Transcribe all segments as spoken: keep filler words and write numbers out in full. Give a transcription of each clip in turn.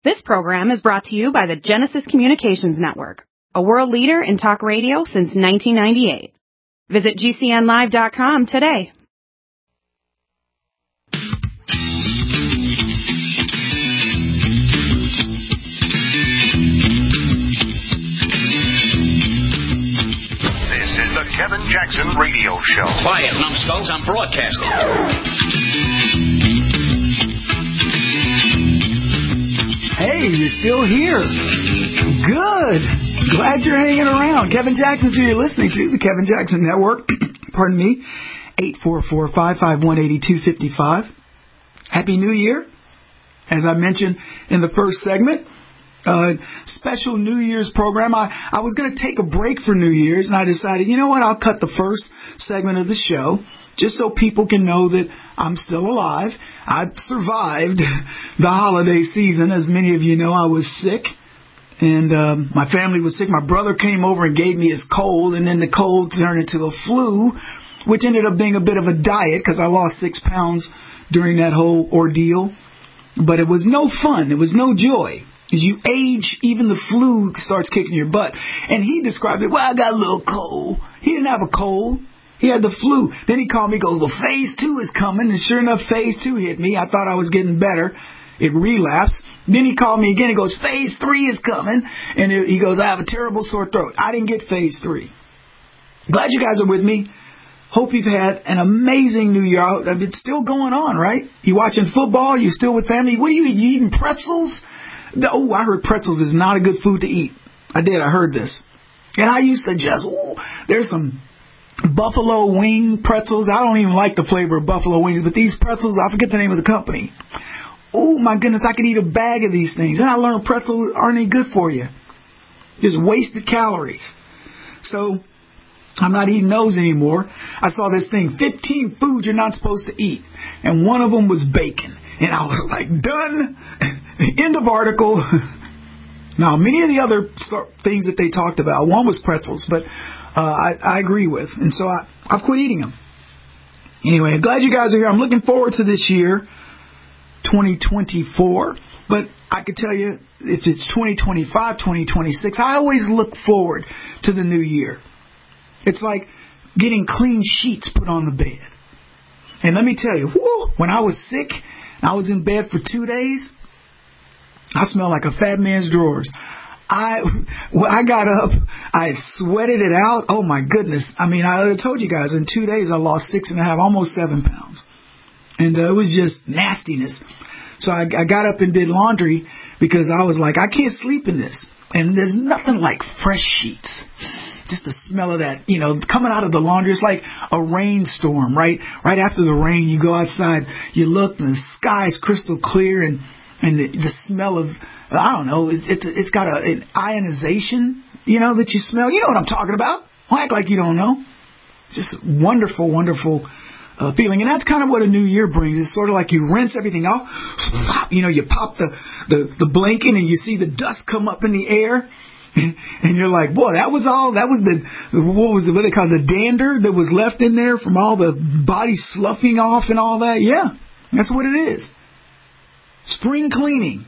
This program is brought to you by the Genesis Communications Network, a world leader in talk radio since nineteen ninety-eight. Visit G C N live dot com today. This is the Kevin Jackson Radio Show. Quiet, numbskulls, I'm broadcasting. Hey, you're still here. Good. Glad you're hanging around. Kevin Jackson's who you're listening to, the Kevin Jackson Network. Pardon me. eight four four, five five one, eight two five five. Happy New Year. As I mentioned in the first segment, uh, special New Year's program. I, I was going to take a break for New Year's, and I decided, you know what, I'll cut the first segment of the show just so people can know that I'm still alive. I survived the holiday season. As many of you know, I was sick, and um, my family was sick. My brother came over and gave me his cold, and then the cold turned into a flu, which ended up being a bit of a diet because I lost six pounds during that whole ordeal. But it was no fun. It was no joy. As you age, even the flu starts kicking your butt. And he described it, well, I got a little cold. He didn't have a cold. He had the flu. Then he called me, goes, well, phase two is coming. And sure enough, phase two hit me. I thought I was getting better. It relapsed. Then he called me again. He goes, phase three is coming. And it, he goes, I have a terrible sore throat. I didn't get phase three. Glad you guys are with me. Hope you've had an amazing New Year. It's still going on, right? You watching football? You still with family? What are you eating? You eating pretzels? Oh, I heard pretzels is not a good food to eat. I did. I heard this. And I used to just, oh, there's some buffalo wing pretzels. I don't even like the flavor of buffalo wings, but these pretzels, I forget the name of the company. Oh, my goodness, I could eat a bag of these things. And I learned pretzels aren't any good for you. Just wasted calories. So I'm not eating those anymore. I saw this thing, fifteen foods you're not supposed to eat. And one of them was bacon. And I was like, done. End of article. Now, many of the other things that they talked about, one was pretzels, but uh, I, I agree with. And so I, I've quit eating them. Anyway, I'm glad you guys are here. I'm looking forward to this year, twenty twenty-four. But I could tell you, if it's twenty twenty-five, twenty twenty-six, I always look forward to the new year. It's like getting clean sheets put on the bed. And let me tell you, whoo, when I was sick, I was in bed for two days, I smelled like a fat man's drawers. I when I got up, I sweated it out. Oh, my goodness. I mean, I told you guys, in two days I lost six and a half, almost seven pounds. And uh, it was just nastiness. So I, I got up and did laundry because I was like, I can't sleep in this. And there's nothing like fresh sheets. Just the smell of that, you know, coming out of the laundry. It's like a rainstorm, right? Right after the rain, you go outside, you look, and the sky's crystal clear, and and the, the smell of, I don't know, it's it's, it's got a, an ionization, you know, that you smell. You know what I'm talking about. Don't act like you don't know. Just wonderful, wonderful uh, feeling. And that's kind of what a new year brings. It's sort of like you rinse everything off. You know, you pop the, the, the blanket and you see the dust come up in the air. And you're like, boy, that was all, that was the, what was it, what they call the dander that was left in there from all the body sloughing off and all that. Yeah, that's what it is. Spring cleaning.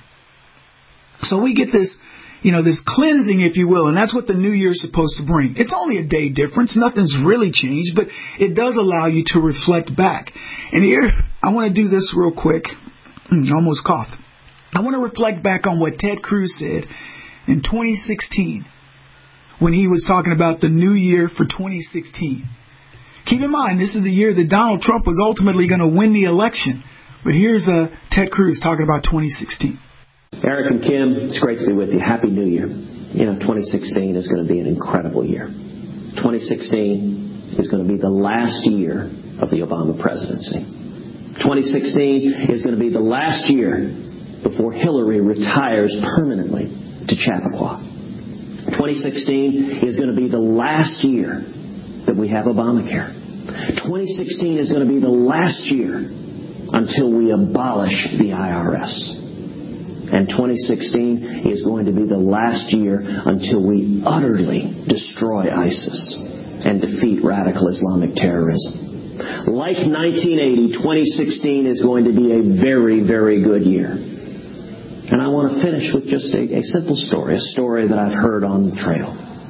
So we get this, you know, this cleansing, if you will, and that's what the new year is supposed to bring. It's only a day difference. Nothing's really changed, but it does allow you to reflect back. And here, I want to do this real quick. Almost coughed. I want to reflect back on what Ted Cruz said in twenty sixteen, when he was talking about the new year for twenty sixteen. Keep in mind, this is the year that Donald Trump was ultimately going to win the election. But here's uh, Ted Cruz talking about twenty sixteen. Eric and Kim, it's great to be with you. Happy New Year. You know, twenty sixteen is going to be an incredible year. twenty sixteen is going to be the last year of the Obama presidency. twenty sixteen is going to be the last year before Hillary retires permanently to Chappaqua. twenty sixteen is going to be the last year that we have Obamacare. twenty sixteen is going to be the last year until we abolish the I R S. And twenty sixteen is going to be the last year until we utterly destroy ISIS and defeat radical Islamic terrorism. Like nineteen eighty, twenty sixteen is going to be a very, very good year. And I want to finish with just a, a simple story, a story that I've heard on the trail.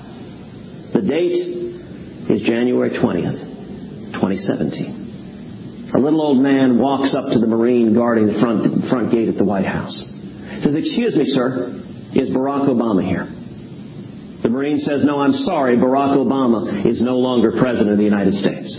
The date is January twentieth, twenty seventeen. A little old man walks up to the Marine guarding the front, front gate at the White House. He says, "Excuse me, sir, is Barack Obama here?" The Marine says, "No, I'm sorry, Barack Obama is no longer President of the United States."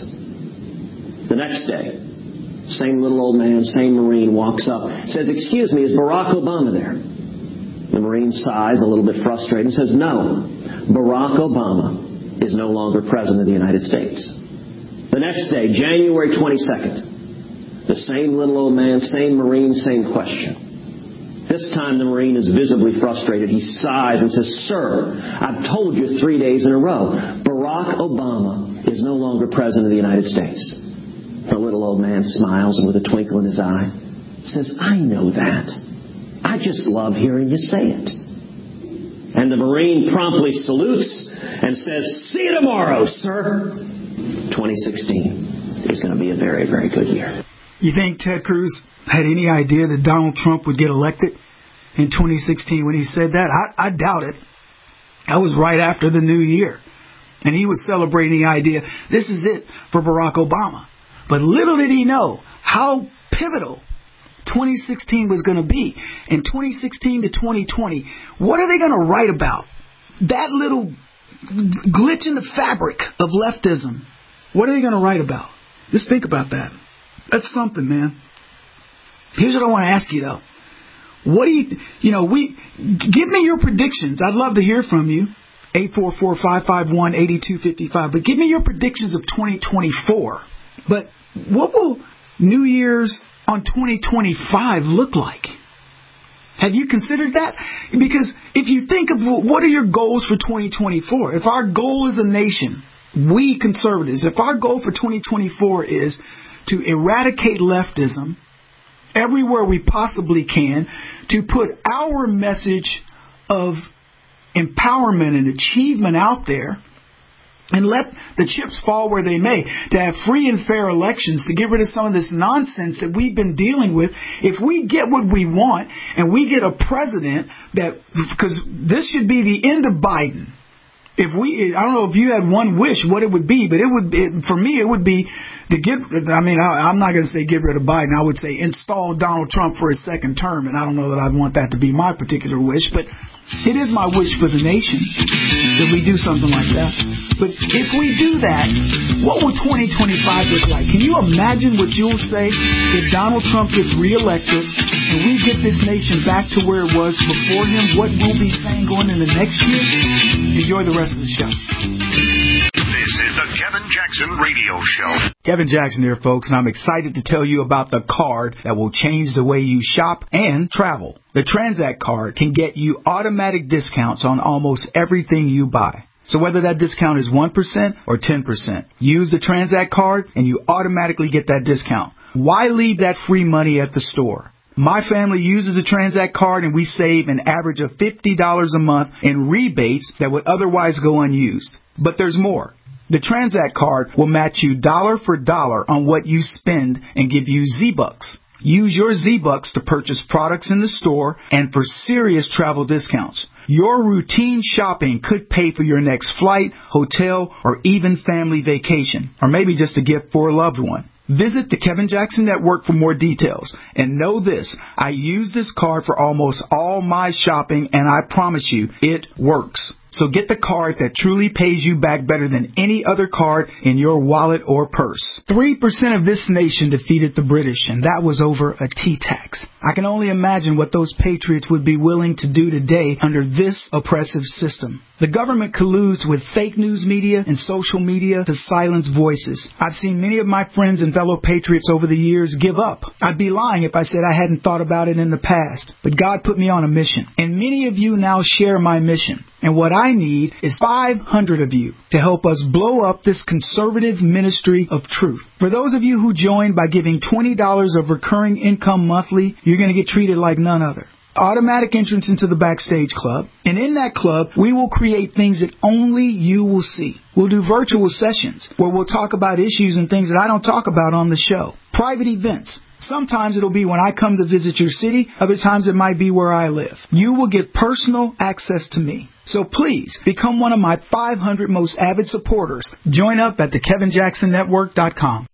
The next day, same little old man, same Marine walks up, says, "Excuse me, is Barack Obama there?" The Marine sighs a little bit frustrated and says, "No, Barack Obama is no longer President of the United States." The next day, January twenty-second, the same little old man, same Marine, same question. This time the Marine is visibly frustrated. He sighs and says, "Sir, I've told you three days in a row, Barack Obama is no longer President of the United States." The little old man smiles and with a twinkle in his eye says, "I know that. I just love hearing you say it." And the Marine promptly salutes and says, "See you tomorrow, sir." twenty sixteen is going to be a very, very good year. You think Ted Cruz had any idea that Donald Trump would get elected in twenty sixteen when he said that? I, I doubt it. That was right after the new year. And he was celebrating the idea, this is it for Barack Obama. But little did he know how pivotal twenty sixteen was going to be. In twenty sixteen to twenty twenty, what are they going to write about? That little glitch in the fabric of leftism. What are they going to write about? Just think about that. That's something, man. Here's what I want to ask you, though. What do you, you know, we, give me your predictions. I'd love to hear from you. eight four four, five five one, eight two five five. But give me your predictions of twenty twenty-four. But what will New Year's on twenty twenty-five look like? Have you considered that? Because if you think of what are your goals for twenty twenty-four, if our goal as a nation, we conservatives, if our goal for twenty twenty-four is to eradicate leftism everywhere we possibly can, to put our message of empowerment and achievement out there, and let the chips fall where they may, to have free and fair elections, to get rid of some of this nonsense that we've been dealing with. If we get what we want and we get a president that, because this should be the end of Biden. If we, I don't know if you had one wish, what it would be, but it would, it, for me, it would be to get, I mean, I, I'm not going to say get rid of Biden. I would say install Donald Trump for his second term. And I don't know that I'd want that to be my particular wish, but it is my wish for the nation that we do something like that. But if we do that, what will twenty twenty-five look like? Can you imagine what you'll say if Donald Trump gets reelected and we get this nation back to where it was before him? What we'll be saying going into next year? Enjoy the rest of the show. This is the Kevin Jackson Radio Show. Kevin Jackson here, folks, and I'm excited to tell you about the card that will change the way you shop and travel. The Transact card can get you automatic discounts on almost everything you buy. So whether that discount is one percent or ten percent, use the Transact card and you automatically get that discount. Why leave that free money at the store? My family uses the Transact card and we save an average of fifty dollars a month in rebates that would otherwise go unused. But there's more. The Transact card will match you dollar for dollar on what you spend and give you Z-Bucks. Use your Z-Bucks to purchase products in the store and for serious travel discounts. Your routine shopping could pay for your next flight, hotel, or even family vacation, or maybe just a gift for a loved one. Visit the Kevin Jackson Network for more details. And know this, I use this card for almost all my shopping, and I promise you, it works. So get the card that truly pays you back better than any other card in your wallet or purse. Three percent of this nation defeated the British, and that was over a tea tax. I can only imagine what those patriots would be willing to do today under this oppressive system. The government colludes with fake news media and social media to silence voices. I've seen many of my friends and fellow patriots over the years give up. I'd be lying if I said I hadn't thought about it in the past. But God put me on a mission. And many of you now share my mission. And what I need is five hundred of you to help us blow up this conservative ministry of truth. For those of you who join by giving twenty dollars of recurring income monthly, you're going to get treated like none other. Automatic entrance into the Backstage Club. And in that club, we will create things that only you will see. We'll do virtual sessions where we'll talk about issues and things that I don't talk about on the show. Private events, Sometimes it'll be when I come to visit your city. Other times it might be where I live. You will get personal access to me. So please, become one of my five hundred most avid supporters. Join up at the Kevin Jackson Network dot com.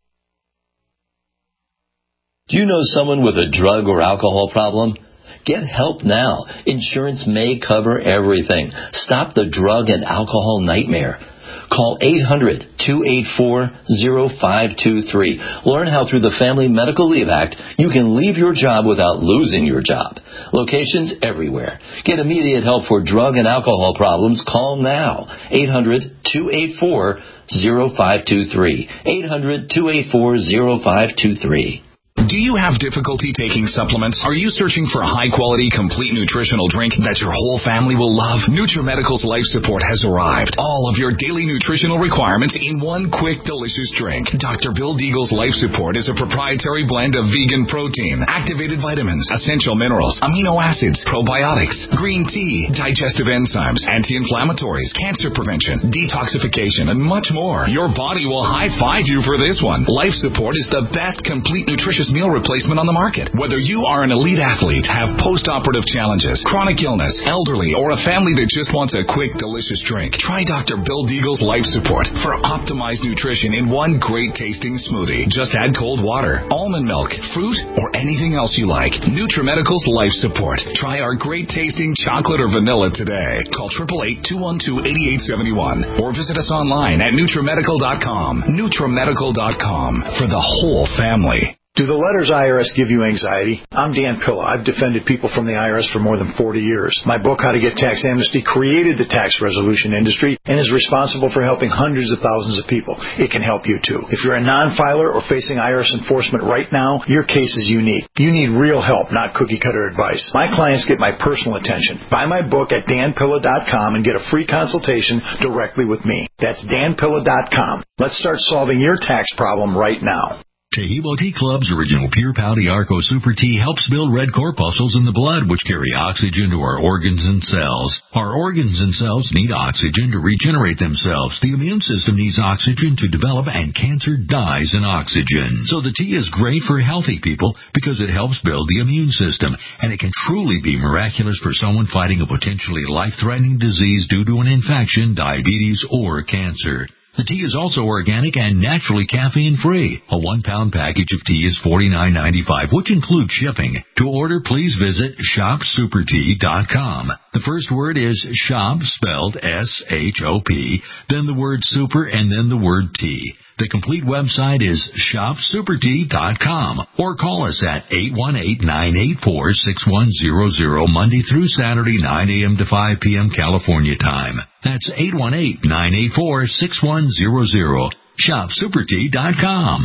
Do you know someone with a drug or alcohol problem? Get help now. Insurance may cover everything. Stop the drug and alcohol nightmare. Call eight hundred, two eight four, zero five two three. Learn how through the Family Medical Leave Act you can leave your job without losing your job. Locations everywhere. Get immediate help for drug and alcohol problems. Call now. eight hundred, two eight four, zero five two three. eight hundred, two eight four, zero five two three. Do you have difficulty taking supplements? Are you searching for a high-quality, complete nutritional drink that your whole family will love? NutriMedical's Life Support has arrived. All of your daily nutritional requirements in one quick, delicious drink. Doctor Bill Deagle's Life Support is a proprietary blend of vegan protein, activated vitamins, essential minerals, amino acids, probiotics, green tea, digestive enzymes, anti-inflammatories, cancer prevention, detoxification, and much more. Your body will high-five you for this one. Life Support is the best complete nutritious meal replacement on the market. Whether you are an elite athlete, have post-operative challenges, chronic illness, elderly, or a family that just wants a quick, delicious drink, try Doctor Bill Deagle's Life Support for optimized nutrition in one great-tasting smoothie. Just add cold water, almond milk, fruit, or anything else you like. NutriMedical's Life Support. Try our great-tasting chocolate or vanilla today. Call eight eight eight, two one two, eight eight seven one or visit us online at NutriMedical dot com. NutriMedical dot com for the whole family. Do the letters I R S give you anxiety? I'm Dan Pilla. I've defended people from the I R S for more than forty years. My book, How to Get Tax Amnesty, created the tax resolution industry and is responsible for helping hundreds of thousands of people. It can help you too. If you're a non-filer or facing I R S enforcement right now, your case is unique. You need real help, not cookie-cutter advice. My clients get my personal attention. Buy my book at Dan Pilla dot com and get a free consultation directly with me. That's Dan Pilla dot com. Let's start solving your tax problem right now. Taheebo Tea Club's original Pure Pouty Arco Super Tea helps build red corpuscles in the blood, which carry oxygen to our organs and cells. Our organs and cells need oxygen to regenerate themselves. The immune system needs oxygen to develop, and cancer dies in oxygen. So the tea is great for healthy people because it helps build the immune system, and it can truly be miraculous for someone fighting a potentially life-threatening disease due to an infection, diabetes, or cancer. The tea is also organic and naturally caffeine-free. A one-pound package of tea is forty-nine ninety-five, which includes shipping. To order, please visit shop super tea dot com. The first word is shop, spelled S H O P, then the word super, and then the word tea. The complete website is shop super tea dot com, or call us at eight one eight, nine eight four, six one zero zero Monday through Saturday, nine a.m. to five p.m. California time. That's eight one eight, nine eight four, six one zero zero. shop super tea dot com.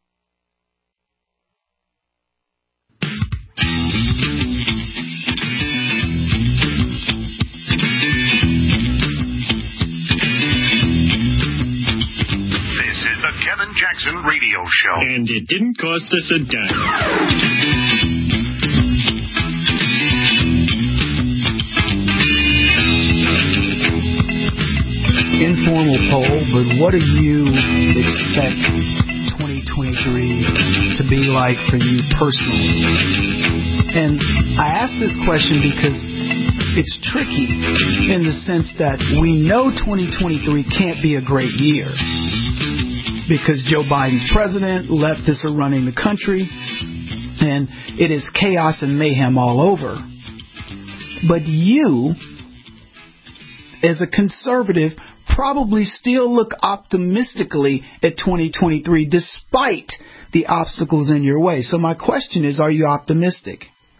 Kevin Jackson Radio Show. And it didn't cost us a dime. Informal poll, but what do you expect twenty twenty-three to be like for you personally? And I ask this question because it's tricky in the sense that we know twenty twenty-three can't be a great year, because Joe Biden's president, leftists are running the country, and it is chaos and mayhem all over. But you, as a conservative, probably still look optimistically at twenty twenty-three despite the obstacles in your way. So my question is, are you optimistic?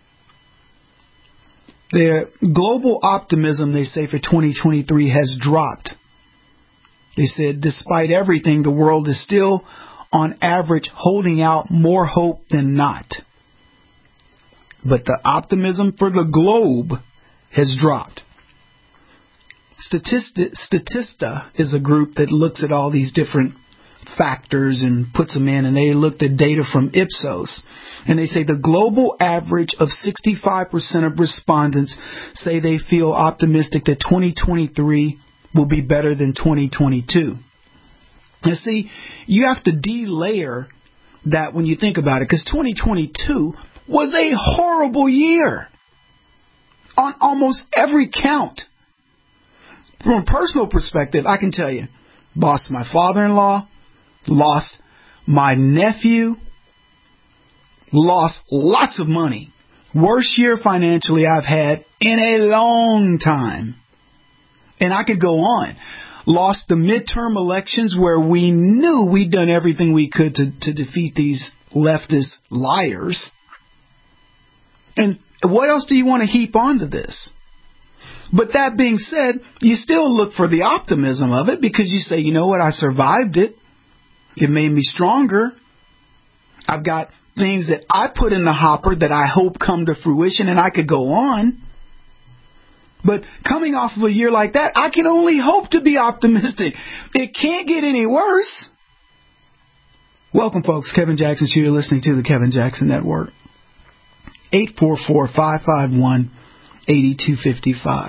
The global optimism, they say, for twenty twenty-three has dropped. They said, despite everything, the world is still, on average, holding out more hope than not. But the optimism for the globe has dropped. Statista, Statista is a group that looks at all these different factors and puts them in, and they looked at data from Ipsos. And they say the global average of sixty-five percent of respondents say they feel optimistic that twenty twenty-three will be better than twenty twenty-two. Now see, you have to de-layer that when you think about it, because twenty twenty-two was a horrible year on almost every count. From a personal perspective, I can tell you, lost my father-in-law, lost my nephew, lost lots of money. Worst year financially I've had in a long time. And I could go on. Lost the midterm elections where we knew we'd done everything we could to, to defeat these leftist liars. And what else do you want to heap onto this? But that being said, you still look for the optimism of it because you say, you know what, I survived it. It made me stronger. I've got things that I put in the hopper that I hope come to fruition, and I could go on. But coming off of a year like that, I can only hope to be optimistic. It can't get any worse. Welcome, folks. Kevin Jackson here. You're listening to the Kevin Jackson Network. eight four four, five five one, eight two five five.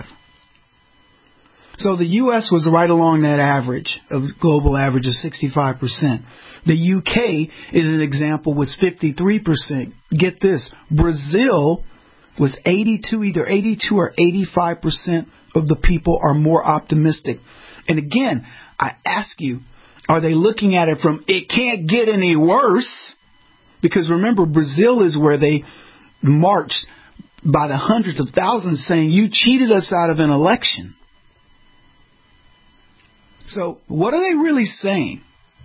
So the U S was right along that average, of global average of sixty-five percent. The U K is an example, was fifty-three percent. Get this, Brazil was eighty-two, either eighty-two or eighty-five percent of the people are more optimistic. And again, I ask you, are they looking at it from, it can't get any worse? Because remember, Brazil is where they marched by the hundreds of thousands saying, you cheated us out of an election. So what are they really saying?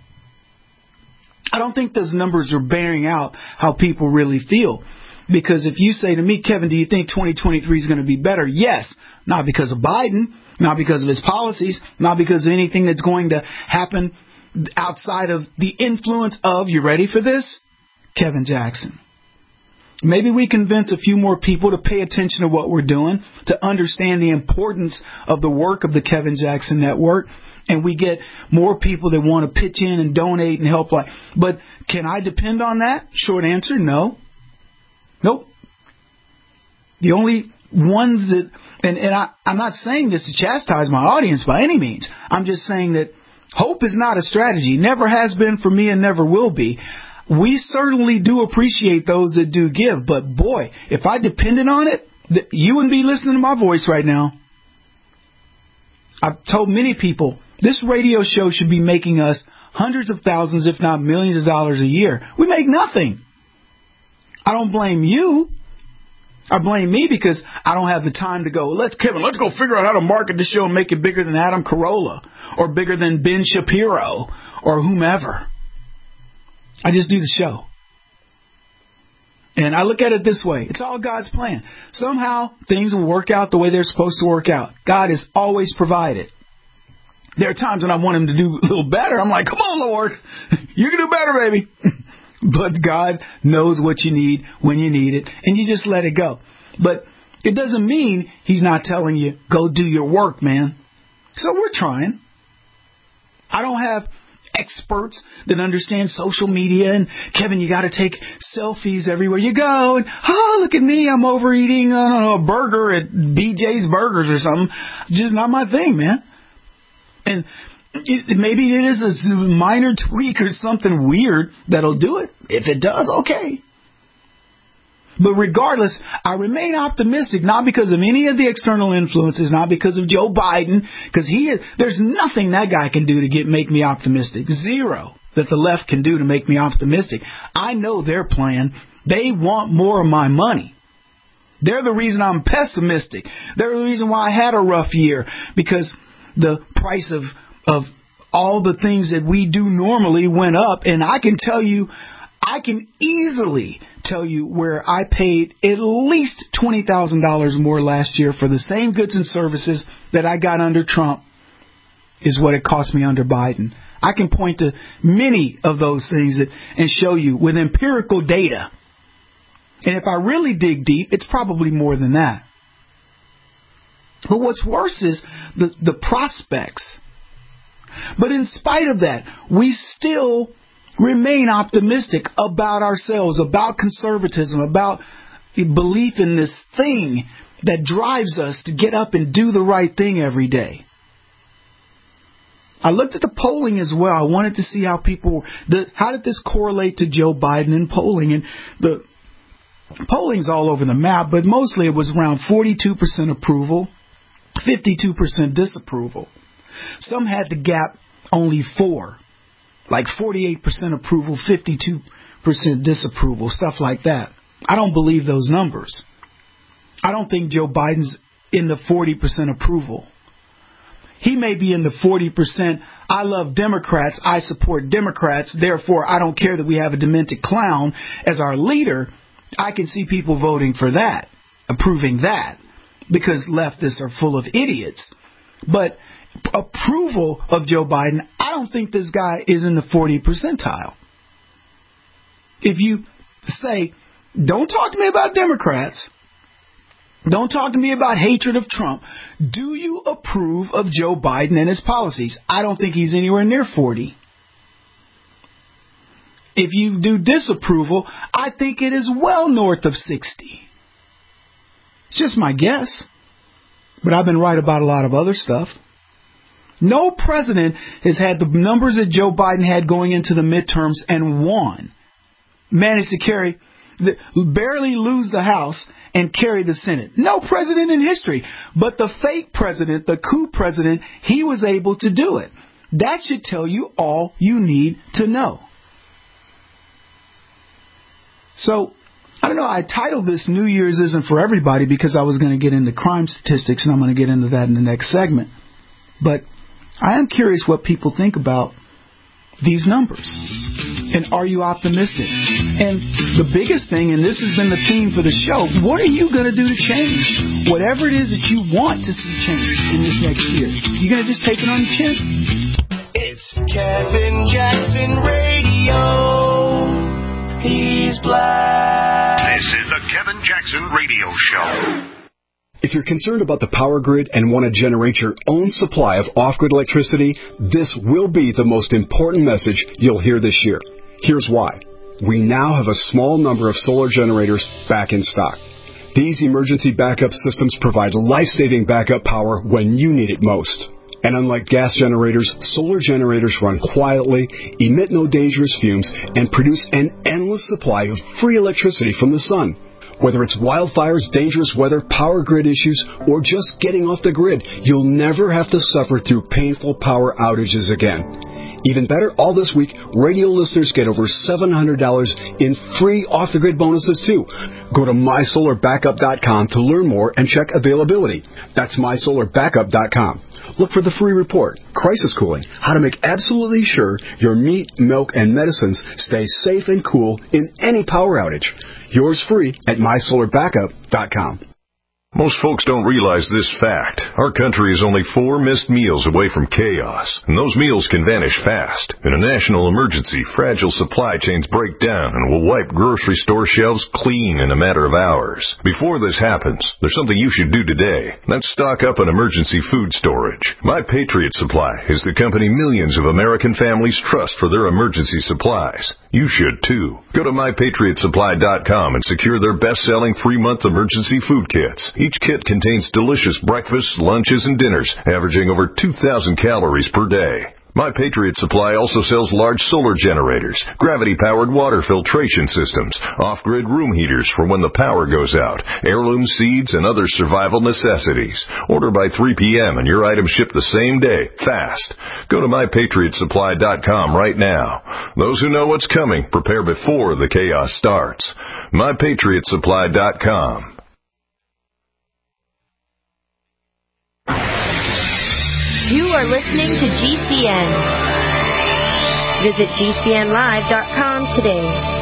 I don't think those numbers are bearing out how people really feel. Because if you say to me, Kevin, do you think twenty twenty-three is going to be better? Yes. Not because of Biden, not because of his policies, not because of anything that's going to happen outside of the influence of, you ready for this? Kevin Jackson. Maybe we convince a few more people to pay attention to what we're doing, to understand the importance of the work of the Kevin Jackson Network, and we get more people that want to pitch in and donate and help. Like, but can I depend on that? Short answer, no. Nope. The only ones that, and, and I, I'm not saying this to chastise my audience by any means. I'm just saying that hope is not a strategy. Never has been for me and never will be. We certainly do appreciate those that do give. But boy, if I depended on it, you wouldn't be listening to my voice right now. I've told many people, this radio show should be making us hundreds of thousands, if not millions of dollars a year. We make nothing. I don't blame you. I blame me because I don't have the time to go, let's, Kevin, let's go figure out how to market the show and make it bigger than Adam Carolla or bigger than Ben Shapiro or whomever. I just do the show. And I look at it this way. It's all God's plan. Somehow things will work out the way they're supposed to work out. God has always provided. There are times when I want him to do a little better. I'm like, come on, Lord. You can do better, baby. But God knows what you need when you need it, and you just let it go. But it doesn't mean he's not telling you, go do your work, man. So we're trying. I don't have experts that understand social media, and Kevin, you got to take selfies everywhere you go, and oh, look at me, I'm overeating, I don't know, a burger at B J's Burgers or something. It's just not my thing, man. And It, maybe it is a minor tweak or something weird that'll do it. If it does, okay. But regardless, I remain optimistic, not because of any of the external influences, not because of Joe Biden, because he is, there's nothing that guy can do to get make me optimistic. Zero that the left can do to make me optimistic. I know their plan. They want more of my money. They're the reason I'm pessimistic. They're the reason why I had a rough year, because the price of of all the things that we do normally went up. And I can tell you, I can easily tell you where I paid at least twenty thousand dollars more last year for the same goods and services that I got under Trump is what it cost me under Biden. I can point to many of those things that, and show you with empirical data. And if I really dig deep, it's probably more than that. But what's worse is the, the prospects. But in spite of that, we still remain optimistic about ourselves, about conservatism, about the belief in this thing that drives us to get up and do the right thing every day. I looked at the polling as well. I wanted to see how people, the, how did this correlate to Joe Biden in polling? And the polling's all over the map, but mostly it was around forty-two percent approval, fifty-two percent disapproval. Some had the gap only four, like forty-eight percent approval, fifty-two percent disapproval, stuff like that. I don't believe those numbers. I don't think Joe Biden's in the forty percent approval. He may be in the forty percent, I love Democrats, I support Democrats, therefore I don't care that we have a demented clown as our leader. I can see people voting for that, approving that, because leftists are full of idiots. But approval of Joe Biden, I don't think this guy is in the forty percentile. If you say, don't talk to me about Democrats, don't talk to me about hatred of Trump, do you approve of Joe Biden and his policies? I don't think he's anywhere near forty. If you do disapproval, I think it is well north of sixty. It's just my guess. But I've been right about a lot of other stuff. No president has had the numbers that Joe Biden had going into the midterms and won. Managed to carry, the, barely lose the House and carry the Senate. No president in history. But the fake president, the coup president, he was able to do it. That should tell you all you need to know. So, I don't know, I titled this New Year's Isn't for Everybody because I was going to get into crime statistics, and I'm going to get into that in the next segment. But I am curious what people think about these numbers. And are you optimistic? And the biggest thing, and this has been the theme for the show, what are you going to do to change? Whatever it is that you want to see change in this next year, you going to just take it on the chin? It's Kevin Jackson Radio. He's black. This is the Kevin Jackson Radio Show. If you're concerned about the power grid and want to generate your own supply of off-grid electricity, this will be the most important message you'll hear this year. Here's why. We now have a small number of solar generators back in stock. These emergency backup systems provide life-saving backup power when you need it most. And unlike gas generators, solar generators run quietly, emit no dangerous fumes, and produce an endless supply of free electricity from the sun. Whether it's wildfires, dangerous weather, power grid issues, or just getting off the grid, you'll never have to suffer through painful power outages again. Even better, all this week, radio listeners get over seven hundred dollars in free off-the-grid bonuses, too. Go to my solar backup dot com to learn more and check availability. That's my solar backup dot com. Look for the free report, Crisis Cooling, how to make absolutely sure your meat, milk, and medicines stay safe and cool in any power outage. Yours free at my solar backup dot com. Most folks don't realize this fact. Our country is only four missed meals away from chaos, and those meals can vanish fast. In a national emergency, fragile supply chains break down and will wipe grocery store shelves clean in a matter of hours. Before this happens, there's something you should do today. That's stock up on emergency food storage. My Patriot Supply is the company millions of American families trust for their emergency supplies. You should, too. Go to my patriot supply dot com and secure their best-selling three-month emergency food kits. Each kit contains delicious breakfasts, lunches, and dinners, averaging over two thousand calories per day. My Patriot Supply also sells large solar generators, gravity-powered water filtration systems, off-grid room heaters for when the power goes out, heirloom seeds, and other survival necessities. Order by three p.m. and your items ship the same day, fast. Go to my patriot supply dot com right now. Those who know what's coming prepare before the chaos starts. my patriot supply dot com. You are listening to G C N. Visit G C N live dot com today.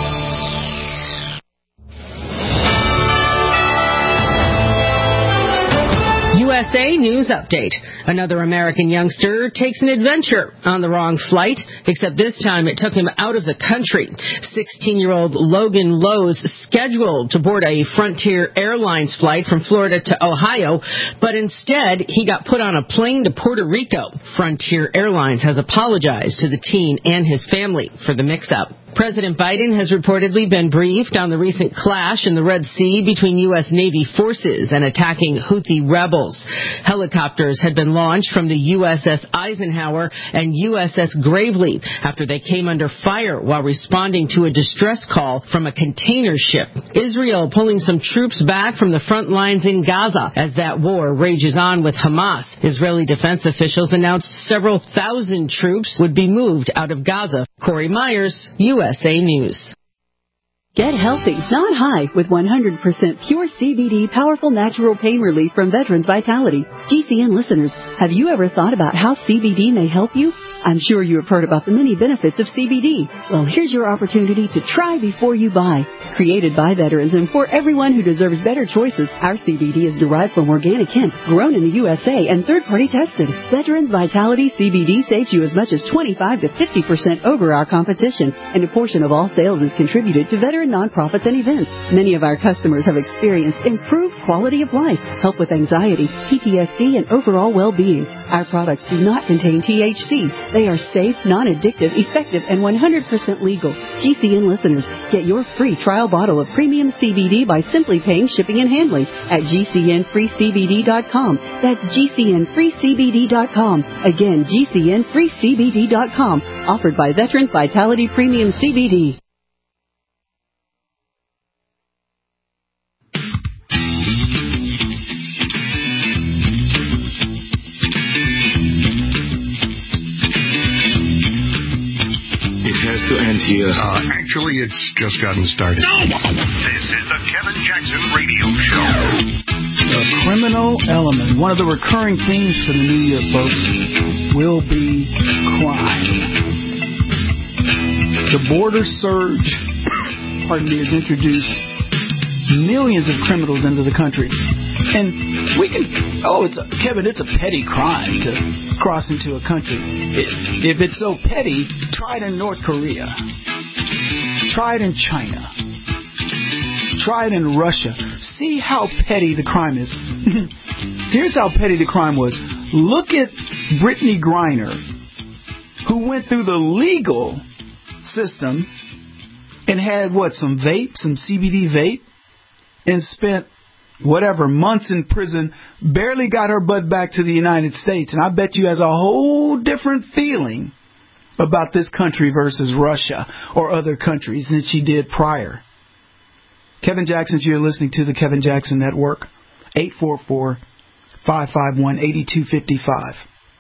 U S A News Update. Another American youngster takes an adventure on the wrong flight, except this time it took him out of the country. sixteen-year-old Logan Lowe's scheduled to board a Frontier Airlines flight from Florida to Ohio, but instead he got put on a plane to Puerto Rico. Frontier Airlines has apologized to the teen and his family for the mix-up. President Biden has reportedly been briefed on the recent clash in the Red Sea between U S. Navy forces and attacking Houthi rebels. Helicopters had been launched from the U S S Eisenhower and U S S Gravely after they came under fire while responding to a distress call from a container ship. Israel pulling some troops back from the front lines in Gaza as that war rages on with Hamas. Israeli defense officials announced several thousand troops would be moved out of Gaza. Corey Myers, U S A News. Get healthy, not high, with one hundred percent pure C B D powerful natural pain relief from Veterans Vitality. G C N listeners, have you ever thought about how C B D may help you? I'm sure you have heard about the many benefits of C B D. Well, here's your opportunity to try before you buy. Created by veterans and for everyone who deserves better choices, our C B D is derived from organic hemp, grown in the U S A, and third-party tested. Veterans Vitality C B D saves you as much as twenty-five to fifty percent over our competition, and a portion of all sales is contributed to veteran nonprofits and events. Many of our customers have experienced improved quality of life, help with anxiety, P T S D, and overall well-being. Our products do not contain T H C. They are safe, non-addictive, effective, and one hundred percent legal. G C N listeners, get your free trial bottle of premium C B D by simply paying shipping and handling at G C N free C B D dot com. That's G C N free C B D dot com. Again, G C N free C B D dot com. Offered by Veterans Vitality Premium C B D. To end here. Uh, actually, it's just gotten started. No! This is the Kevin Jackson Radio Show. The criminal element, one of the recurring themes for the new year, folks, will be crime. The border surge, pardon me, has introduced millions of criminals into the country. And we can, oh, it's a, Kevin, it's a petty crime to cross into a country. If, if it's so petty, try it in North Korea. Try it in China. Try it in Russia. See how petty the crime is. Here's how petty the crime was. Look at Brittany Griner, who went through the legal system and had, what, some vape, some C B D vape, and spent whatever, months in prison, barely got her butt back to the United States. And I bet you has a whole different feeling about this country versus Russia or other countries than she did prior. Kevin Jackson, you're listening to the Kevin Jackson Network. eight four four, five five one, eight two five five.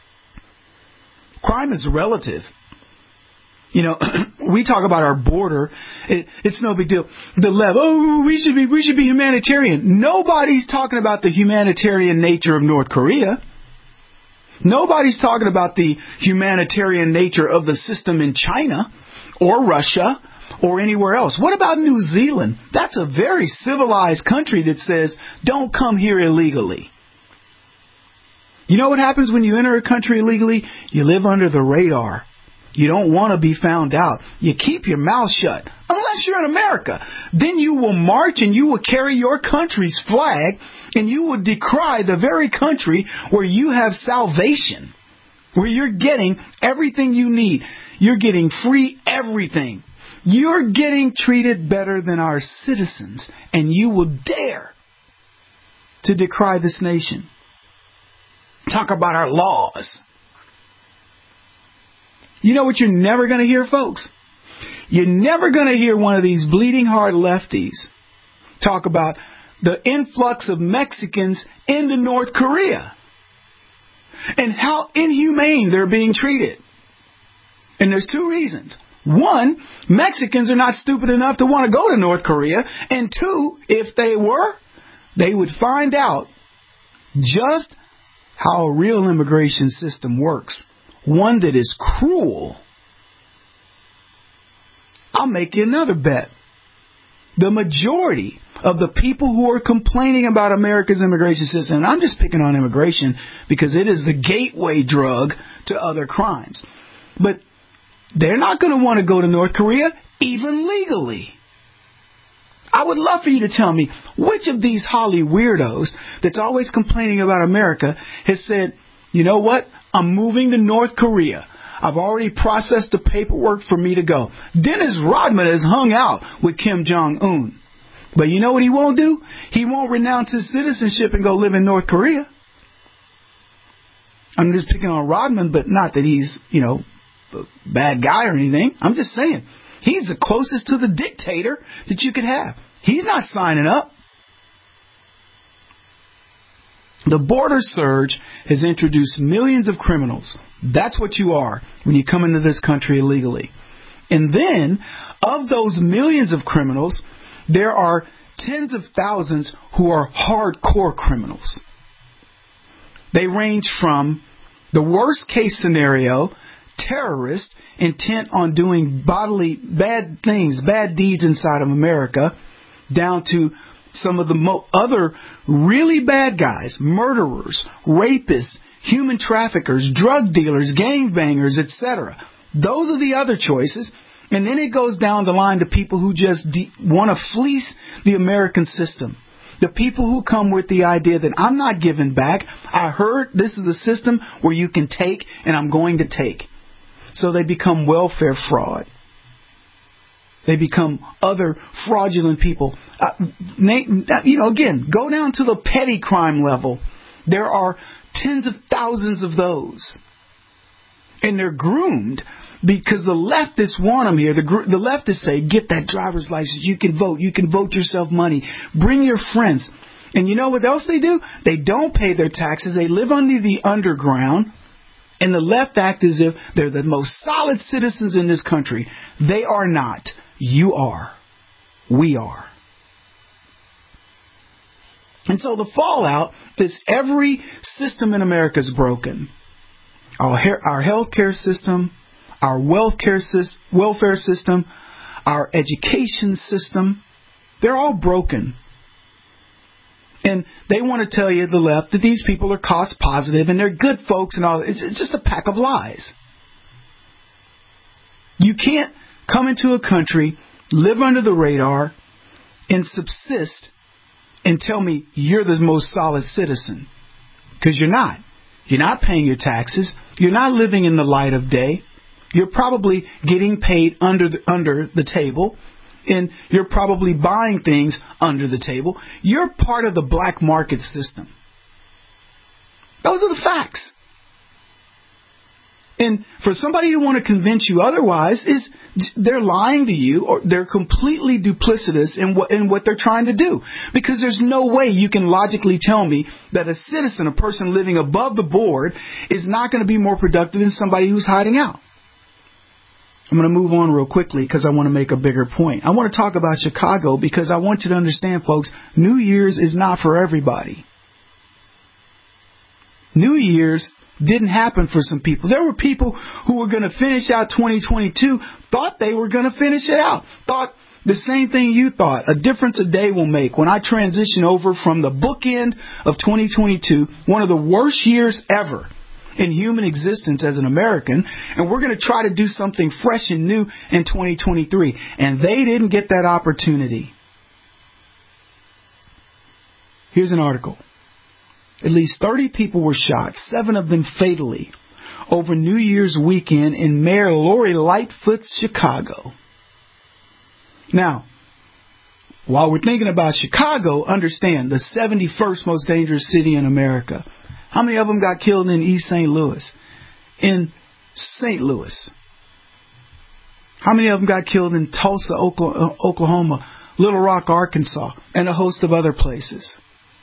Crime is relative. You know, we talk about our border. It, it's no big deal. The level, oh, we should be, we should be humanitarian. Nobody's talking about the humanitarian nature of North Korea. Nobody's talking about the humanitarian nature of the system in China or Russia or anywhere else. What about New Zealand? That's a very civilized country that says, don't come here illegally. You know what happens when you enter a country illegally? You live under the radar. You don't want to be found out. You keep your mouth shut. Unless you're in America. Then you will march and you will carry your country's flag and you will decry the very country where you have salvation. Where you're getting everything you need. You're getting free everything. You're getting treated better than our citizens. And you will dare to decry this nation. Talk about our laws. You know what you're never going to hear, folks? You're never going to hear one of these bleeding heart lefties talk about the influx of Mexicans into North Korea and how inhumane they're being treated. And there's two reasons. One, Mexicans are not stupid enough to want to go to North Korea. And two, if they were, they would find out just how a real immigration system works. One that is cruel. I'll make you another bet. The majority of the people who are complaining about America's immigration system, and I'm just picking on immigration because it is the gateway drug to other crimes, but they're not going to want to go to North Korea, even legally. I would love for you to tell me which of these Holly weirdos that's always complaining about America has said, you know what? I'm moving to North Korea. I've already processed the paperwork for me to go. Dennis Rodman has hung out with Kim Jong-un. But you know what he won't do? He won't renounce his citizenship and go live in North Korea. I'm just picking on Rodman, but not that he's, you know, a bad guy or anything. I'm just saying, he's the closest to the dictator that you could have. He's not signing up. The border surge has introduced millions of criminals. That's what you are when you come into this country illegally. And then, of those millions of criminals, there are tens of thousands who are hardcore criminals. They range from the worst case scenario, terrorists intent on doing bodily bad things, bad deeds inside of America, down to some of the mo- other really bad guys, murderers, rapists, human traffickers, drug dealers, gangbangers, et cetera. Those are the other choices. And then it goes down the line to people who just de- want to fleece the American system. The people who come with the idea that I'm not giving back. I heard this is a system where you can take, and I'm going to take. So they become welfare fraud. They become other fraudulent people. Uh, you know, again, go down to the petty crime level. There are tens of thousands of those. And they're groomed because the leftists want them here. The, the leftists say, get that driver's license. You can vote. You can vote yourself money. Bring your friends. And you know what else they do? They don't pay their taxes. They live under the underground. And the left act as if they're the most solid citizens in this country. They are not. You are. We are. And so the fallout is every system in America is broken. Our, our health care system, our welfare system, our education system, they're all broken. And they want to tell you, the left, that these people are cost positive and they're good folks and all. It's just a pack of lies. You can't come into a country, live under the radar, and subsist and tell me you're the most solid citizen. Because you're not. You're not paying your taxes. You're not living in the light of day. You're probably getting paid under the, under the table. And you're probably buying things under the table. You're part of the black market system. Those are the facts. And for somebody to want to convince you otherwise, is they're lying to you, or they're completely duplicitous in what in what they're trying to do. Because there's no way you can logically tell me that a citizen, a person living above the board, is not going to be more productive than somebody who's hiding out. I'm going to move on real quickly because I want to make a bigger point. I want to talk about Chicago because I want you to understand, folks, New Year's is not for everybody. New Year's didn't happen for some people. There were people who were going to finish out twenty twenty-two, thought they were going to finish it out, thought the same thing you thought. A difference a day will make. When I transition over from the bookend of twenty twenty-two, one of the worst years ever in human existence as an American, and we're going to try to do something fresh and new in twenty twenty-three. And they didn't get that opportunity. Here's an article. At least thirty people were shot, seven of them fatally, over New Year's weekend in Mayor Lori Lightfoot's Chicago. Now, while we're thinking about Chicago, understand the seventy-first most dangerous city in America. How many of them got killed in East Saint Louis? In Saint Louis. How many of them got killed in Tulsa, Oklahoma, Little Rock, Arkansas, and a host of other places?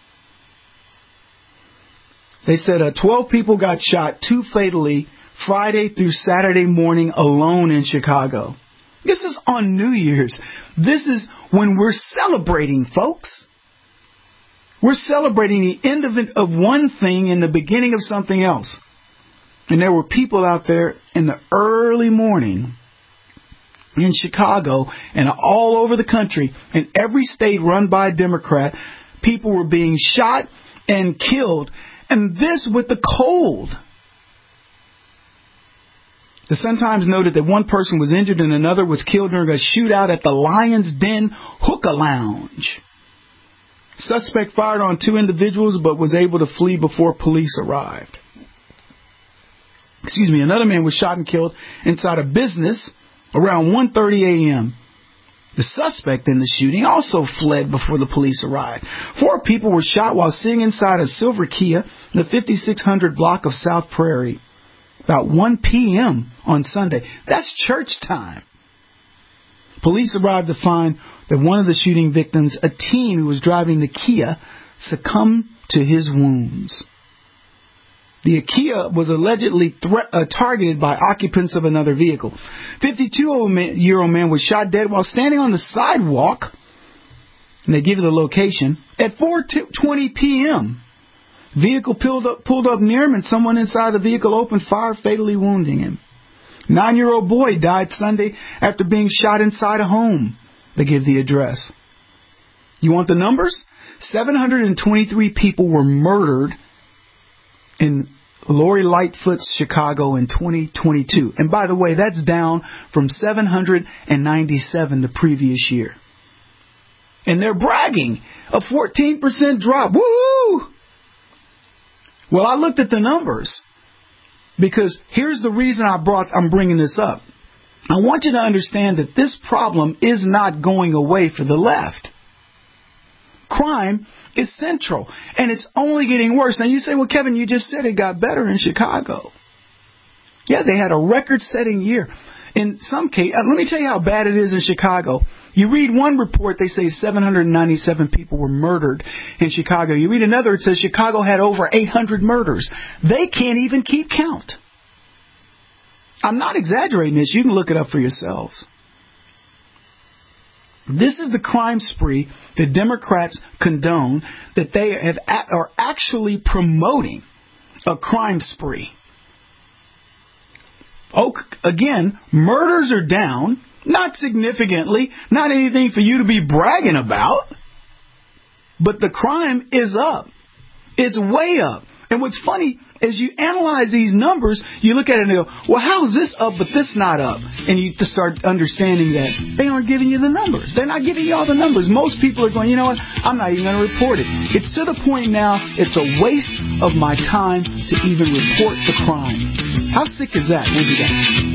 They said uh, twelve people got shot, two fatally, Friday through Saturday morning alone in Chicago. This is on New Year's. This is when we're celebrating, folks. We're celebrating the end of, it, of one thing and the beginning of something else. And there were people out there in the early morning in Chicago and all over the country, in every state run by a Democrat, people were being shot and killed. And this with the cold. The Sun-Times noted that one person was injured and another was killed during a shootout at the Lion's Den Hookah Lounge. Suspect fired on two individuals but was able to flee before police arrived. excuse me, another man was shot and killed inside a business around one thirty a.m. The suspect in the shooting also fled before the police arrived. Four people were shot while sitting inside a silver Kia in the fifty-six hundred block of South Prairie about one p.m. on Sunday. That's church time. Police arrived to find that one of the shooting victims, a teen who was driving the Kia, succumbed to his wounds. The Kia was allegedly thre- uh, targeted by occupants of another vehicle. fifty-two-year-old man was shot dead while standing on the sidewalk, and they give you the location, at four twenty p.m. Vehicle pulled up, pulled up near him, and someone inside the vehicle opened fire, fatally wounding him. Nine-year-old boy died Sunday after being shot inside a home. They give the address. You want the numbers? seven hundred twenty-three people were murdered in Lori Lightfoot's Chicago in twenty twenty-two. And by the way, that's down from seven hundred ninety-seven the previous year. And they're bragging. A fourteen percent drop. Woo! Well, I looked at the numbers because here's the reason I brought, I'm bringing this up. I want you to understand that this problem is not going away for the left. Crime is central, and it's only getting worse. Now, you say, well, Kevin, you just said it got better in Chicago. Yeah, they had a record-setting year. In some case, let me tell you how bad it is in Chicago. You read one report, they say seven hundred ninety-seven people were murdered in Chicago. You read another, it says Chicago had over eight hundred murders. They can't even keep count. I'm not exaggerating this. You can look it up for yourselves. This is the crime spree that Democrats condone, that they have are actually promoting a crime spree. Oh, again, murders are down, not significantly, not anything for you to be bragging about, but the crime is up. It's way up. And what's funny, as you analyze these numbers, you look at it and go, well, how is this up but this not up? And you start understanding that they aren't giving you the numbers. They're not giving you all the numbers. Most people are going, you know what, I'm not even going to report it. It's to the point now, it's a waste of my time to even report the crime. How sick is that? What do you got?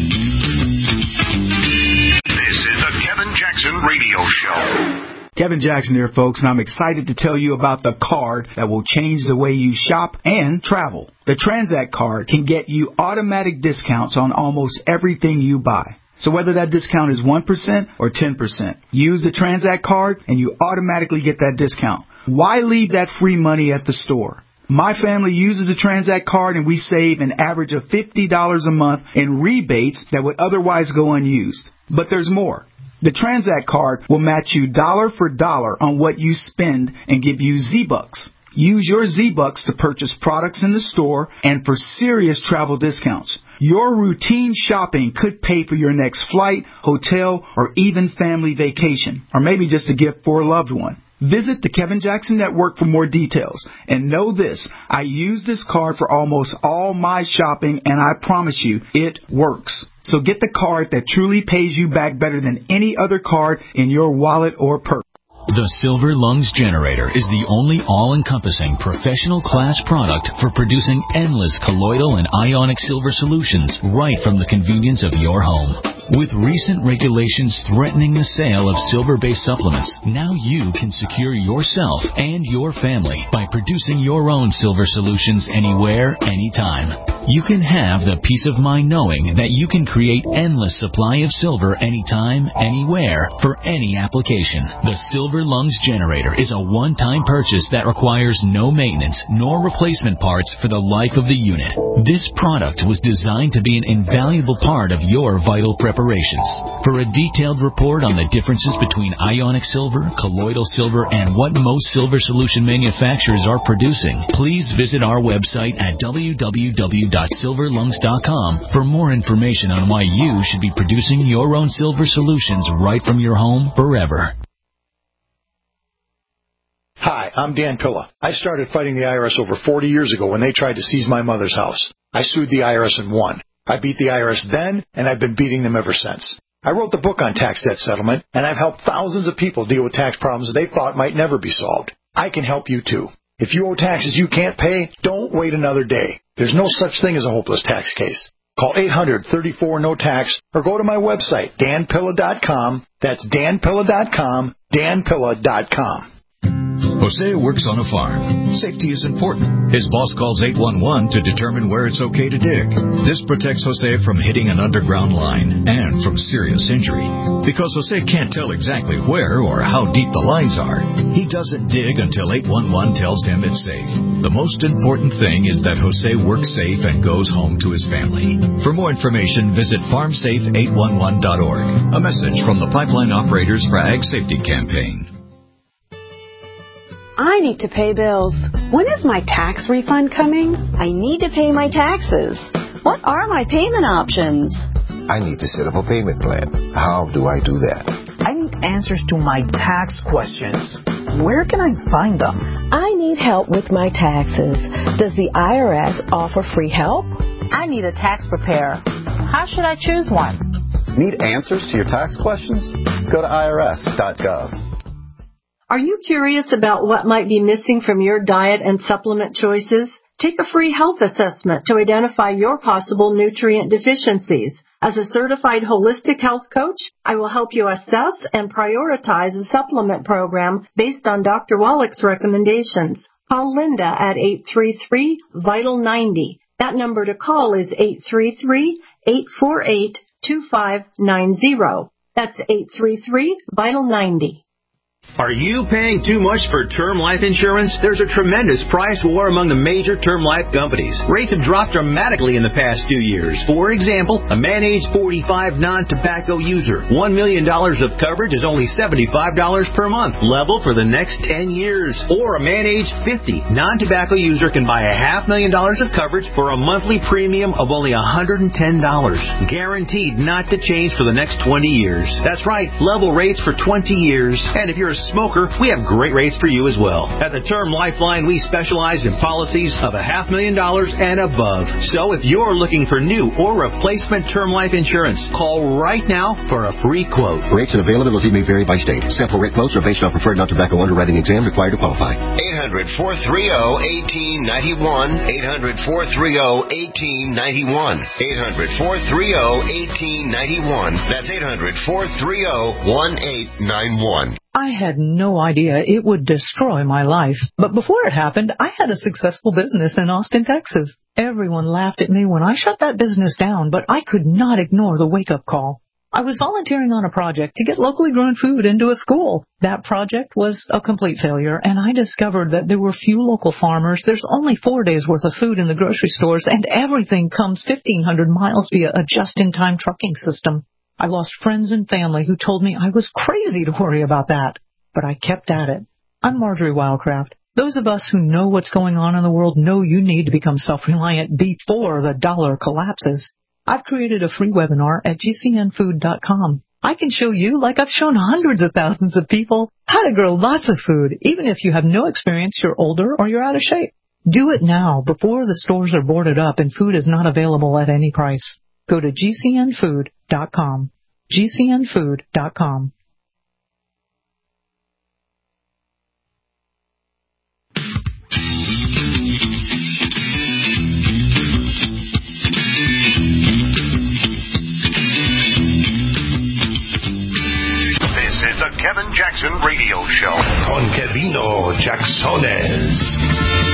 This is the Kevin Jackson Radio Show. Kevin Jackson here, folks, and I'm excited to tell you about the card that will change the way you shop and travel. The Transact card can get you automatic discounts on almost everything you buy. So whether that discount is one percent or ten percent, use the Transact card and you automatically get that discount. Why leave that free money at the store? My family uses the Transact card and we save an average of fifty dollars a month in rebates that would otherwise go unused. But there's more. The Transact card will match you dollar for dollar on what you spend and give you Z-Bucks. Use your Z-Bucks to purchase products in the store and for serious travel discounts. Your routine shopping could pay for your next flight, hotel, or even family vacation, or maybe just a gift for a loved one. Visit the Kevin Jackson Network for more details. And know this, I use this card for almost all my shopping, and I promise you, it works. So get the card that truly pays you back better than any other card in your wallet or purse. The Silver Lungs Generator is the only all-encompassing professional class product for producing endless colloidal and ionic silver solutions right from the convenience of your home. With recent regulations threatening the sale of silver-based supplements, now you can secure yourself and your family by producing your own silver solutions anywhere, anytime. You can have the peace of mind knowing that you can create endless supply of silver anytime, anywhere, for any application. The Silver Lungs Generator is a one-time purchase that requires no maintenance nor replacement parts for the life of the unit. This product was designed to be an invaluable part of your vital preparations. For a detailed report on the differences between ionic silver, colloidal silver, and what most silver solution manufacturers are producing, please visit our website at w w w dot silver lungs dot com for more information on why you should be producing your own silver solutions right from your home forever. Hi, I'm Dan Pilla. I started fighting the I R S over forty years ago when they tried to seize my mother's house. I sued the I R S and won. I beat the I R S then, and I've been beating them ever since. I wrote the book on tax debt settlement, and I've helped thousands of people deal with tax problems they thought might never be solved. I can help you too. If you owe taxes you can't pay, don't wait another day. There's no such thing as a hopeless tax case. Call eight hundred, thirty-four, no tax or go to my website, dan pilla dot com. That's dan pilla dot com, dan pilla dot com. Jose works on a farm. Safety is important. His boss calls eight one one to determine where it's okay to dig. This protects Jose from hitting an underground line and from serious injury. Because Jose can't tell exactly where or how deep the lines are, he doesn't dig until eight one one tells him it's safe. The most important thing is that Jose works safe and goes home to his family. For more information, visit farm safe eight one one dot org. A message from the Pipeline Operators for Ag Safety Campaign. I need to pay bills. When is my tax refund coming? I need to pay my taxes. What are my payment options? I need to set up a payment plan. How do I do that? I need answers to my tax questions. Where can I find them? I need help with my taxes. Does the I R S offer free help? I need a tax preparer. How should I choose one? Need answers to your tax questions? Go to I R S dot gov. Are you curious about what might be missing from your diet and supplement choices? Take a free health assessment to identify your possible nutrient deficiencies. As a certified holistic health coach, I will help you assess and prioritize a supplement program based on Doctor Wallach's recommendations. Call Linda at eight three three, vital ninety. That number to call is eight three three, eight four eight, two five nine zero. That's eight three three, vital ninety. Are you paying too much for term life insurance? There's a tremendous price war among the major term life companies. Rates have dropped dramatically in the past two years. For example, a man age forty-five non-tobacco user, one million dollars of coverage is only seventy-five dollars per month, level for the next ten years. Or a man age fifty non-tobacco user can buy a half million dollars of coverage for a monthly premium of only one hundred ten dollars. Guaranteed not to change for the next twenty years. That's right, level rates for twenty years. And if you're a smoker, we have great rates for you as well. At the Term Lifeline, we specialize in policies of a half million dollars and above. So if you're looking for new or replacement term life insurance, call right now for a free quote. Rates and availability may vary by state. Sample rate quotes are based on preferred non-tobacco underwriting exam required to qualify. eight hundred, four three zero, one eight nine one. eight hundred, four three zero, one eight nine one. eight hundred, four three zero, one eight nine one. That's eight hundred, four three zero, one eight nine one. I had no idea it would destroy my life. But before it happened, I had a successful business in Austin, Texas. Everyone laughed at me when I shut that business down, but I could not ignore the wake-up call. I was volunteering on a project to get locally grown food into a school. That project was a complete failure, and I discovered that there were few local farmers. There's only four days' worth of food in the grocery stores, and everything comes fifteen hundred miles via a just-in-time trucking system. I lost friends and family who told me I was crazy to worry about that. But I kept at it. I'm Marjorie Wildcraft. Those of us who know what's going on in the world know you need to become self-reliant before the dollar collapses. I've created a free webinar at G C N food dot com. I can show you, like I've shown hundreds of thousands of people, how to grow lots of food, even if you have no experience, you're older, or you're out of shape. Do it now, before the stores are boarded up and food is not available at any price. Go to G C N food dot com. G C N food dot com. This is the Kevin Jackson Radio Show. Con Kevino Jacksones.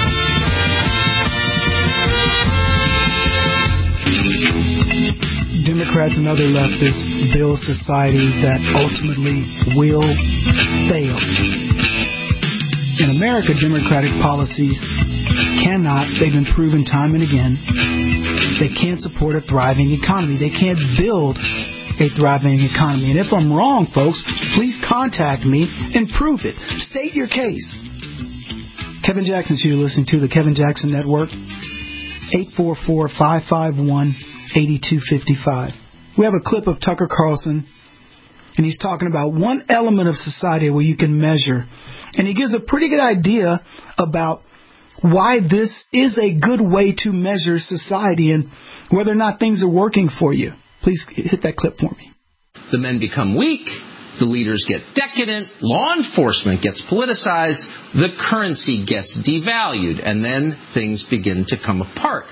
Democrats and other leftists build societies that ultimately will fail. In America, democratic policies cannot, they've been proven time and again, they can't support a thriving economy. They can't build a thriving economy. And if I'm wrong, folks, please contact me and prove it. State your case. Kevin Jackson's here listening to the Kevin Jackson Network. eight four four, five five one, eight two five five. We have a clip of Tucker Carlson, and he's talking about one element of society where you can measure. And he gives a pretty good idea about why this is a good way to measure society and whether or not things are working for you. Please hit that clip for me. The men become weak. The leaders get decadent. Law enforcement gets politicized. The currency gets devalued. And then things begin to come apart.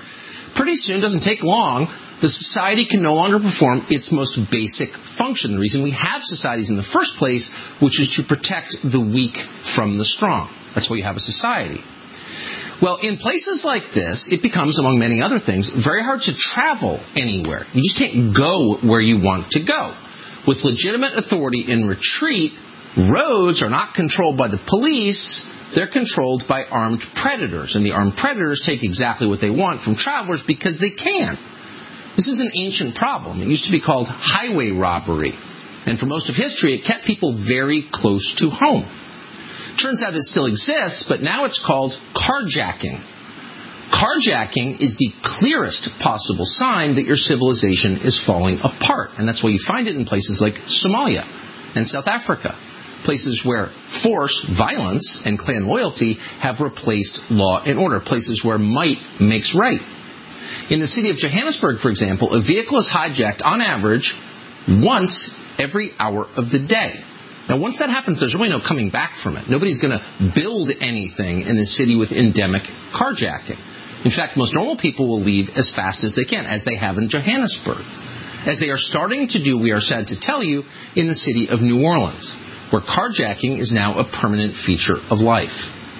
Pretty soon, doesn't take long, the society can no longer perform its most basic function. The reason we have societies in the first place, which is to protect the weak from the strong. That's why you have a society. Well, in places like this, it becomes, among many other things, very hard to travel anywhere. You just can't go where you want to go. With legitimate authority in retreat, roads are not controlled by the police. They're controlled by armed predators. And the armed predators take exactly what they want from travelers because they can. This is an ancient problem. It used to be called highway robbery. And for most of history, it kept people very close to home. Turns out it still exists, but now it's called carjacking. Carjacking is the clearest possible sign that your civilization is falling apart. And that's why you find it in places like Somalia and South Africa. Places where force, violence, and clan loyalty have replaced law and order. Places where might makes right. In the city of Johannesburg, for example, a vehicle is hijacked on average once every hour of the day. Now, once that happens, there's really no coming back from it. Nobody's going to build anything in a city with endemic carjacking. In fact, most normal people will leave as fast as they can, as they have in Johannesburg. As they are starting to do, we are sad to tell you, in the city of New Orleans, where carjacking is now a permanent feature of life.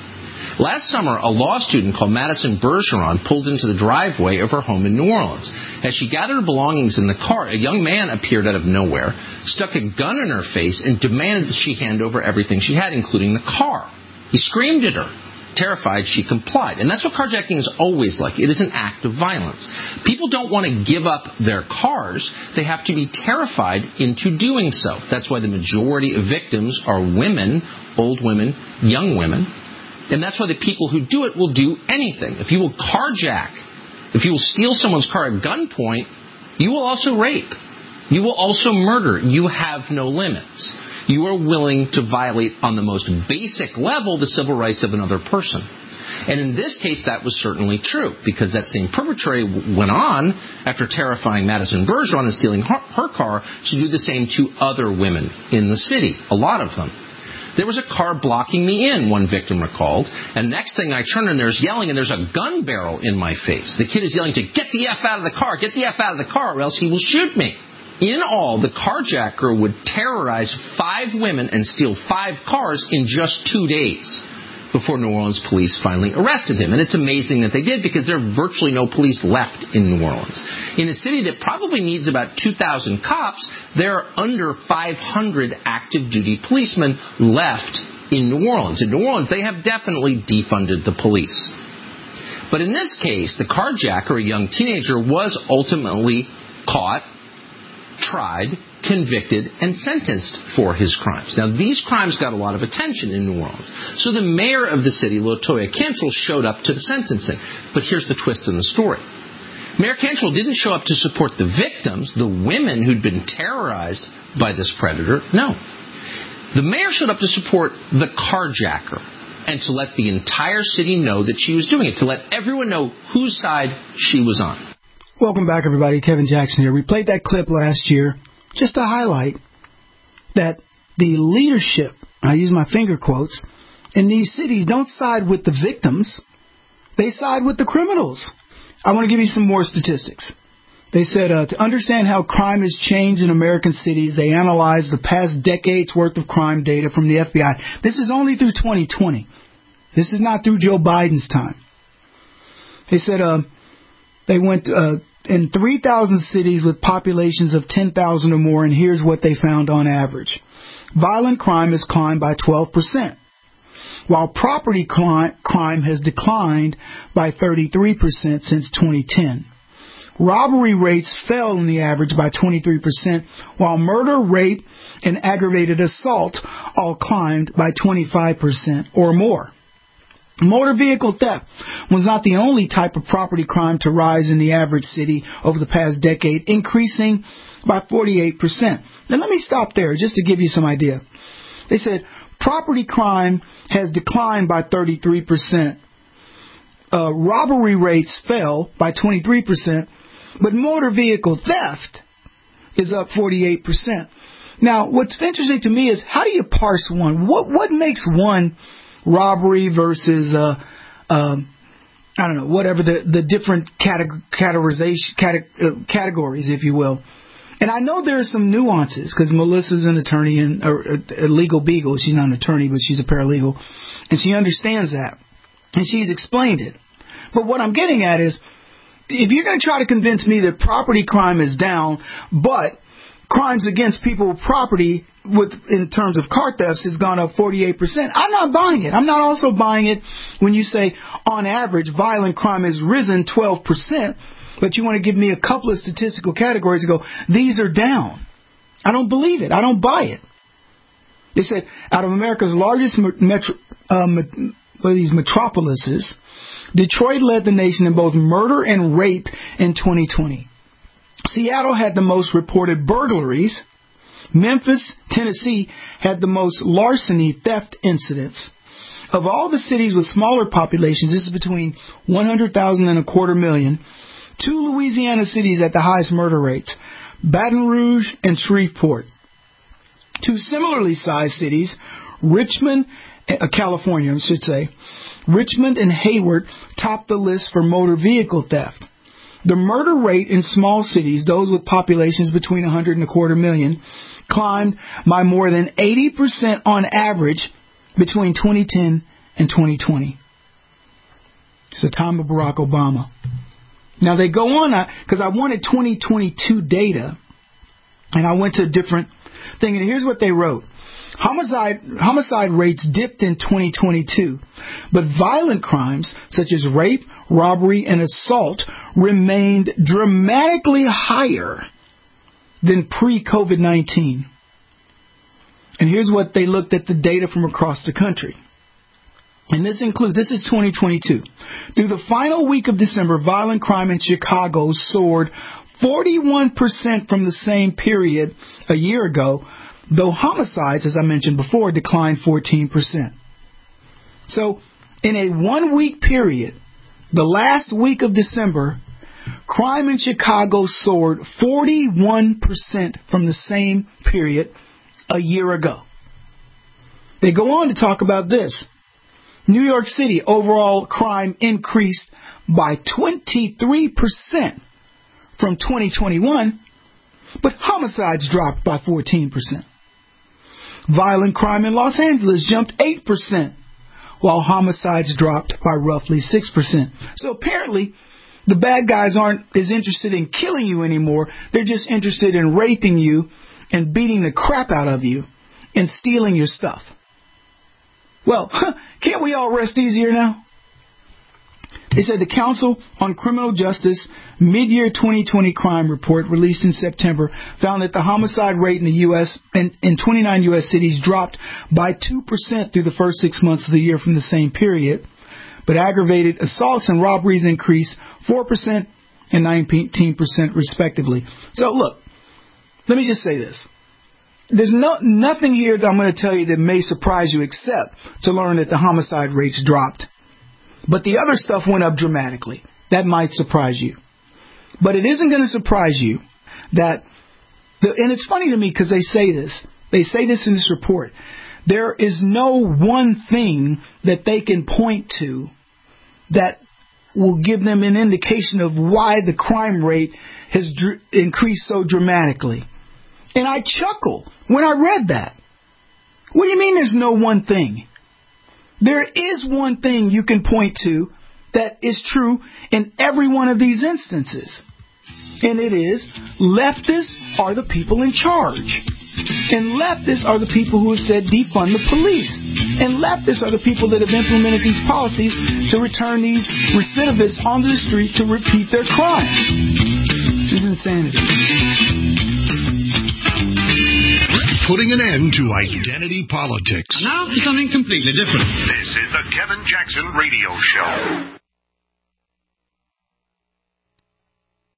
Last summer, a law student called Madison Bergeron pulled into the driveway of her home in New Orleans. As she gathered her belongings in the car, a young man appeared out of nowhere, stuck a gun in her face, and demanded that she hand over everything she had, including the car. He screamed at her. Terrified, she complied. And that's what carjacking is always like. It is an act of violence. People don't want to give up their cars. They have to be terrified into doing so. That's why the majority of victims are women, old women, young women. And that's why the people who do it will do anything. If you will carjack, if you will steal someone's car at gunpoint, you will also rape. You will also murder. You have no limits. You are willing to violate on the most basic level the civil rights of another person. And in this case, that was certainly true, because that same perpetrator went on, after terrifying Madison Bergeron and stealing her, her car, to do the same to other women in the city, a lot of them. There was a car blocking me in, one victim recalled, and next thing I turn and there's yelling and there's a gun barrel in my face. The kid is yelling to get the F out of the car, get the F out of the car, or else he will shoot me. In all, the carjacker would terrorize five women and steal five cars in just two days before New Orleans police finally arrested him. And it's amazing that they did, because there are virtually no police left in New Orleans. In a city that probably needs about two thousand cops, there are under five hundred active duty policemen left in New Orleans. In New Orleans, they have definitely defunded the police. But in this case, the carjacker, a young teenager, was ultimately caught, tried, convicted, and sentenced for his crimes. Now, these crimes got a lot of attention in New Orleans. So the mayor of the city, LaToya Cantrell, showed up to the sentencing. But here's the twist in the story. Mayor Cantrell didn't show up to support the victims, the women who'd been terrorized by this predator. No. The mayor showed up to support the carjacker and to let the entire city know that she was doing it, to let everyone know whose side she was on. Welcome back, everybody. Kevin Jackson here. We played that clip last year just to highlight that the leadership, I use my finger quotes, in these cities don't side with the victims. They side with the criminals. I want to give you some more statistics. They said uh, to understand how crime has changed in American cities, they analyzed the past decade's worth of crime data from the F B I. This is only through twenty twenty. This is not through Joe Biden's time. They said... Uh, They went uh, in three thousand cities with populations of ten thousand or more, and here's what they found on average. Violent crime has climbed by twelve percent, while property crime has declined by thirty-three percent since twenty ten. Robbery rates fell on the average by twenty-three percent, while murder, rape, and aggravated assault all climbed by twenty-five percent or more. Motor vehicle theft was not the only type of property crime to rise in the average city over the past decade, increasing by forty-eight percent. Now let me stop there just to give you some idea. They said property crime has declined by thirty-three percent. Uh, robbery rates fell by twenty-three percent, but motor vehicle theft is up forty-eight percent. Now, what's interesting to me is, how do you parse one? What what makes one robbery versus uh, uh, I don't know, whatever the, the different categ- categorization, categ- uh, categories, if you will. And I know there are some nuances because Melissa's an attorney and or, a legal beagle. She's not an attorney, but she's a paralegal. And she understands that. And she's explained it. But what I'm getting at is, if you're going to try to convince me that property crime is down, but crimes against people with property with in terms of car thefts has gone up forty-eight percent, I'm not buying it. I'm not also buying it when you say, on average, violent crime has risen twelve percent, but you want to give me a couple of statistical categories and go, these are down. I don't believe it. I don't buy it. They said, out of America's largest metro, uh, what are these metropolises, Detroit led the nation in both murder and rape in twenty twenty. Seattle had the most reported burglaries. Memphis, Tennessee, had the most larceny theft incidents. Of all the cities with smaller populations, this is between one hundred thousand and a quarter million, two Louisiana cities at the highest murder rates, Baton Rouge and Shreveport. Two similarly sized cities, Richmond, uh, California, I should say, Richmond and Hayward topped the list for motor vehicle theft. The murder rate in small cities, those with populations between one hundred and a quarter million, climbed by more than eighty percent on average between twenty ten and twenty twenty. It's the time of Barack Obama. Now they go on, because I wanted twenty twenty-two data, and I went to a different thing, and here's what they wrote. Homicide, homicide rates dipped in twenty twenty-two, but violent crimes such as rape, robbery, and assault remained dramatically higher than pre-COVID nineteen. And here's what they looked at the data from across the country. And this includes, this is twenty twenty-two. Through the final week of December, violent crime in Chicago soared forty-one percent from the same period a year ago, though homicides, as I mentioned before, declined fourteen percent. So, in a one-week period, the last week of December, crime in Chicago soared forty-one percent from the same period a year ago. They go on to talk about this. New York City, overall crime increased by twenty-three percent from twenty twenty-one, but homicides dropped by fourteen percent. Violent crime in Los Angeles jumped eight percent, while homicides dropped by roughly six percent. So apparently, the bad guys aren't as interested in killing you anymore. They're just interested in raping you and beating the crap out of you and stealing your stuff. Well, can't we all rest easier now? They said the Council on Criminal Justice mid-year twenty twenty crime report released in September found that the homicide rate in the U S and in twenty-nine U S cities dropped by two percent through the first six months of the year from the same period, but aggravated assaults and robberies increased four percent and nineteen percent respectively. So look, let me just say this. There's no, nothing here that I'm going to tell you that may surprise you except to learn that the homicide rates dropped. But the other stuff went up dramatically. That might surprise you. But it isn't going to surprise you that, the, and it's funny to me because they say this. They say this in this report. There is no one thing that they can point to that will give them an indication of why the crime rate has dr- increased so dramatically. And I chuckle when I read that. What do you mean there's no one thing? There is one thing you can point to that is true in every one of these instances. And it is, leftists are the people in charge. And leftists are the people who have said defund the police. And leftists are the people that have implemented these policies to return these recidivists onto the street to repeat their crimes. This is insanity. Putting an end to identity politics. Now for something completely different. This is the Kevin Jackson Radio Show.